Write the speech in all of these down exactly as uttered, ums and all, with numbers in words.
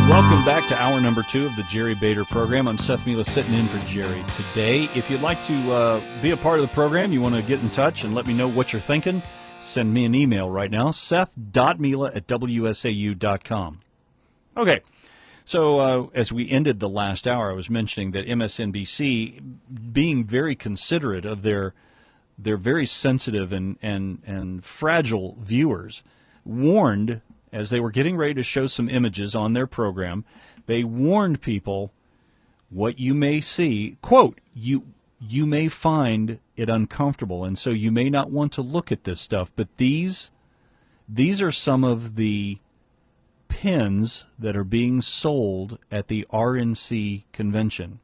Welcome back to hour number two of the Jerry Bader program. I'm Seth Mila sitting in for Jerry today. If you'd like to uh, be a part of the program, you want to get in touch and let me know what you're thinking, send me an email right now, seth dot mila at w s a u dot com. Okay, so uh, as we ended the last hour, I was mentioning that M S N B C, being very considerate of their their very sensitive and, and, and fragile viewers, warned, as they were getting ready to show some images on their program, they warned people what you may see, quote, you you may find it uncomfortable, and so you may not want to look at this stuff, but these these are some of the pins that are being sold at the R N C convention.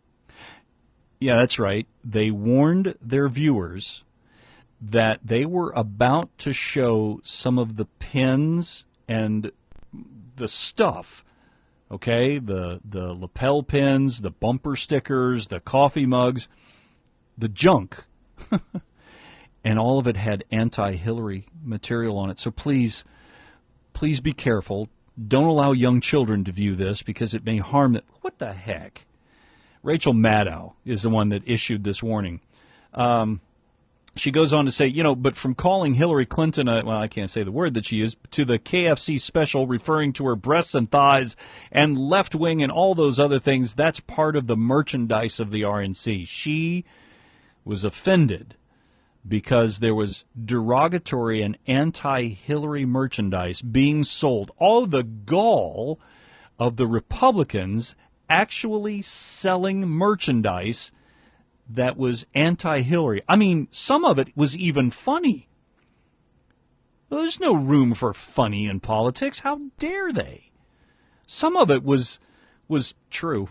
Yeah, that's right. They warned their viewers that they were about to show some of the pins and the stuff, okay, the the lapel pins, the bumper stickers, the coffee mugs, the junk, and all of it had anti-Hillary material on it. So please, please be careful. Don't allow young children to view this because it may harm them. What the heck? Rachel Maddow is the one that issued this warning. Um, She goes on to say, you know, but from calling Hillary Clinton, a, well, I can't say the word that she used, to the K F C special referring to her breasts and thighs and left wing and all those other things, that's part of the merchandise of the R N C. She was offended because there was derogatory and anti-Hillary merchandise being sold. All the gall of the Republicans actually selling merchandise that was anti-Hillary. I mean, some of it was even funny. Well, there's no room for funny in politics. How dare they? Some of it was was true.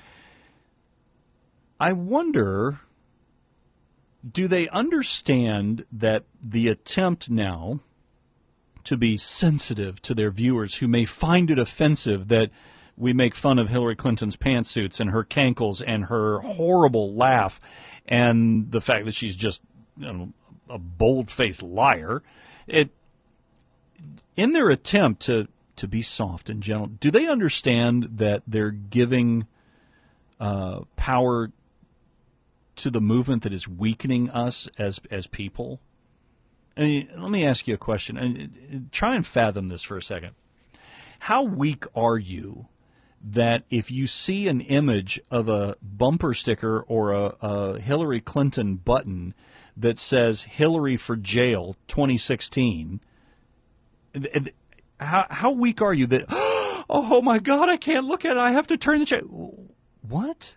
I wonder, do they understand that the attempt now to be sensitive to their viewers who may find it offensive that we make fun of Hillary Clinton's pantsuits and her cankles and her horrible laugh and the fact that she's just, you know, a bold-faced liar. It, in their attempt to, to be soft and gentle, do they understand that they're giving uh, power to the movement that is weakening us as as people? I mean, let me ask you a question. And try and fathom this for a second. How weak are you that if you see an image of a bumper sticker or a, a Hillary Clinton button that says Hillary for jail twenty sixteen, how, how weak are you that, oh my God, I can't look at it, I have to turn the channel. What?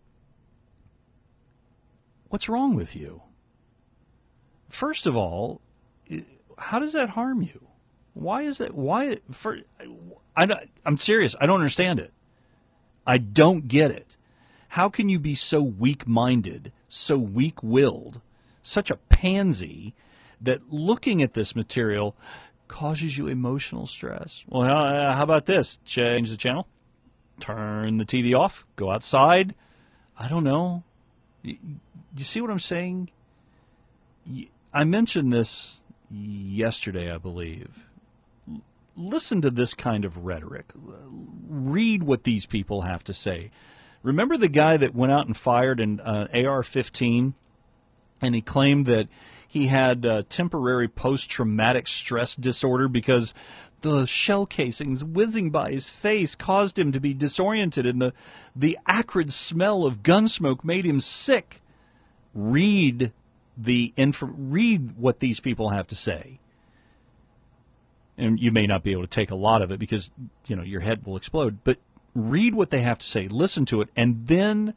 What's wrong with you? First of all, how does that harm you? Why is that? Why? For, I, I'm serious. I don't understand it. I don't get it. How can you be so weak-minded, so weak-willed, such a pansy that looking at this material causes you emotional stress? Well, how, how about this? Change the channel, turn the T V off, go outside. I don't know. You, you see what I'm saying? I mentioned this yesterday, I believe. Listen to this kind of rhetoric. Read what these people have to say. Remember the guy that went out and fired an uh, A R fifteen, and he claimed that he had uh, temporary post-traumatic stress disorder because the shell casings whizzing by his face caused him to be disoriented, and the, the acrid smell of gun smoke made him sick. Read the inf- read what these people have to say. And you may not be able to take a lot of it because, you know, your head will explode. But read what they have to say, listen to it, and then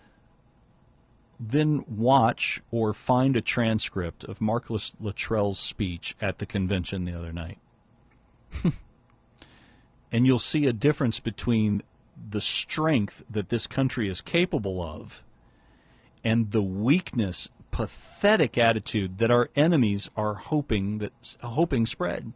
then watch or find a transcript of Mark Luttrell's speech at the convention the other night. And you'll see a difference between the strength that this country is capable of and the weakness, pathetic attitude that our enemies are hoping that hoping spread.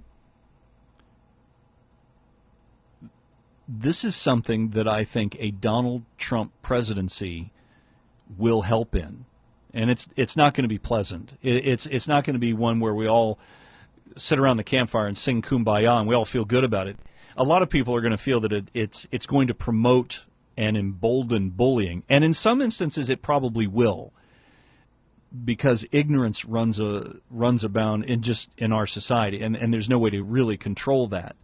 This is something that I think a Donald Trump presidency will help in, and it's it's not going to be pleasant. It, it's it's not going to be one where we all sit around the campfire and sing Kumbaya and we all feel good about it. a lot of people are going to feel that it, it's it's going to promote and embolden bullying, and in some instances it probably will, because ignorance runs a runs abound in just in our society, and, and there's no way to really control that.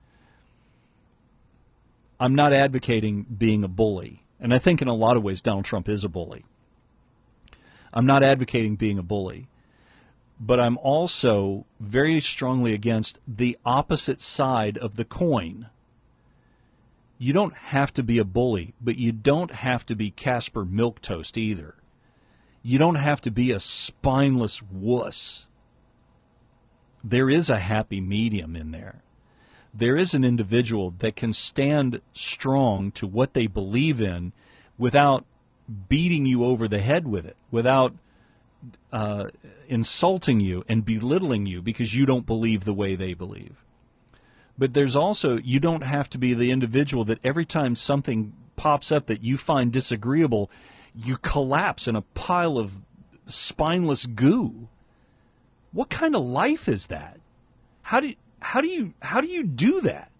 I'm not advocating being a bully, and I think in a lot of ways Donald Trump is a bully. I'm not advocating being a bully, but I'm also very strongly against the opposite side of the coin. You don't have to be a bully, but you don't have to be Casper Milquetoast either. You don't have to be a spineless wuss. There is a happy medium in there. There is an individual that can stand strong to what they believe in without beating you over the head with it, without uh, insulting you and belittling you because you don't believe the way they believe. But there's also, you don't have to be the individual that every time something pops up that you find disagreeable, you collapse in a pile of spineless goo. What kind of life is that? How do you, how do you how do you do that?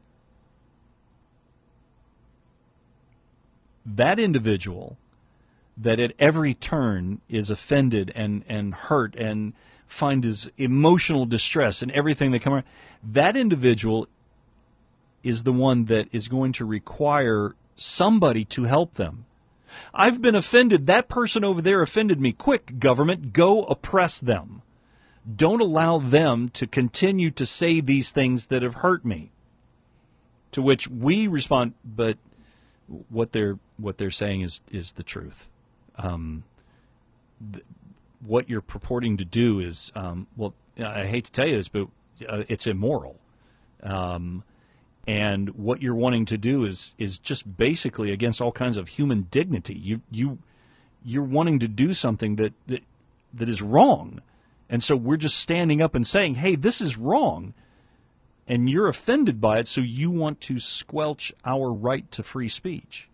That individual that at every turn is offended and, and hurt and finds emotional distress and everything that comes around, that individual is the one that is going to require somebody to help them. I've been offended. That person over there offended me. Quick, government, go oppress them. Don't allow them to continue to say these things that have hurt me. To which we respond, but what they're what they're saying is is the truth. Um, th- what you're purporting to do is, um, well, I hate to tell you this, but uh, it's immoral. Um, and what you're wanting to do is is just basically against all kinds of human dignity. You you you're wanting to do something that that, that is wrong. And so we're just standing up and saying, hey, this is wrong. And you're offended by it, so you want to squelch our right to free speech.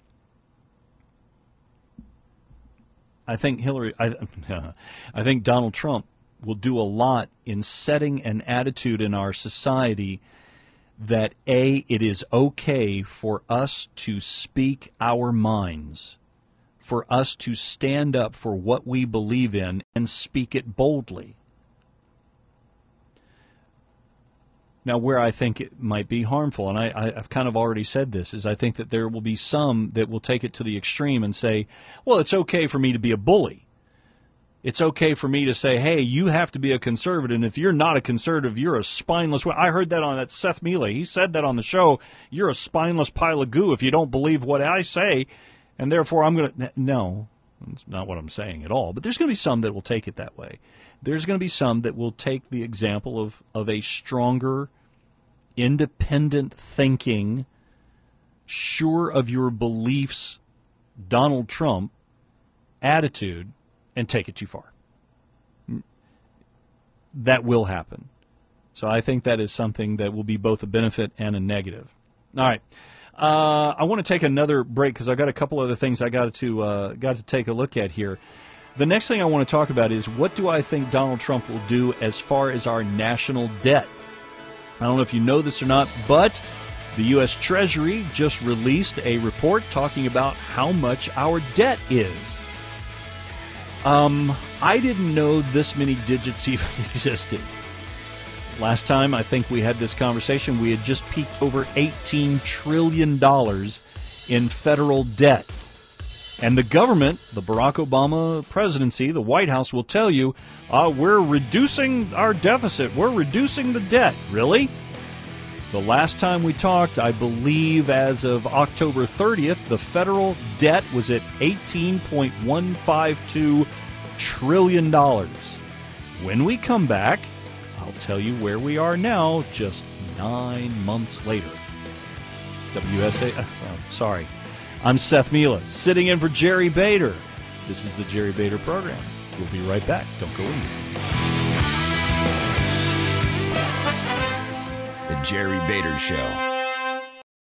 I think Hillary, I, I think Donald Trump will do a lot in setting an attitude in our society that, A, it is okay for us to speak our minds, for us to stand up for what we believe in and speak it boldly. Now, where I think it might be harmful, and I, I've kind of already said this, is I think that there will be some that will take it to the extreme and say, well, it's okay for me to be a bully. It's okay for me to say, hey, you have to be a conservative, and if you're not a conservative, you're a spineless. I heard that on that Seth Mealy. He said that on the show. You're a spineless pile of goo if you don't believe what I say, and therefore I'm going to. No, that's not what I'm saying at all. But there's going to be some that will take it that way. There's going to be some that will take the example of, of a stronger, independent thinking, sure of your beliefs, Donald Trump attitude and take it too far. That will happen. So I think that is something that will be both a benefit and a negative. All right. Uh, I want to take another break because I've got a couple other things I got to uh, got to take a look at here. The next thing I want to talk about is what do I think Donald Trump will do as far as our national debt? I don't know if you know this or not, but the U S Treasury just released a report talking about how much our debt is. Um, I didn't know this many digits even existed. Last time I think we had this conversation, we had just peaked over eighteen trillion dollars in federal debt. And the government, the Barack Obama presidency, the White House will tell you, uh, we're reducing our deficit. We're reducing the debt. Really? The last time we talked, I believe as of October thirtieth, the federal debt was at eighteen point one five two trillion dollars. When we come back, I'll tell you where we are now just nine months later. W S A, uh, sorry. I'm Seth Mila, sitting in for Jerry Bader. This is the Jerry Bader Program. We'll be right back. Don't go anywhere. The Jerry Bader Show.